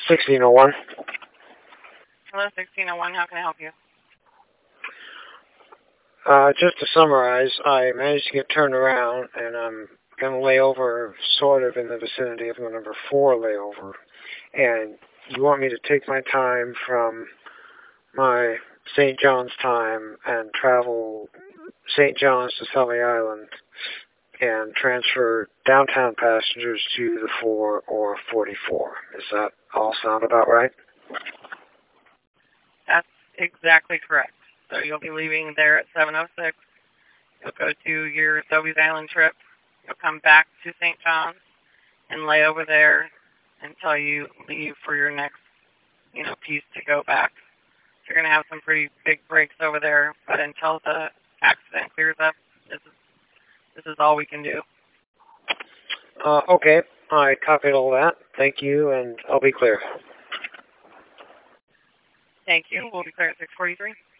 1601. Hello, 1601. How can I help you? Just to summarize, I managed to get turned around, and I'm going to lay over sort of in the vicinity of the number 4 layover. And you want me to take my time from my St. John's time and travel St. John's to Sully Island and transfer downtown passengers to the 4 or 44. Does that all sound about right? That's exactly correct. So you'll be leaving there at 7:06. You'll go to your Sobeys Island trip. You'll come back to St. John's and lay over there until you leave for your next, piece to go back. You're going to have some pretty big breaks over there, but until the accident clears up, this is all we can do. Okay, I copied all that. Thank you, and I'll be clear. Thank you. We'll be clear at 6:43.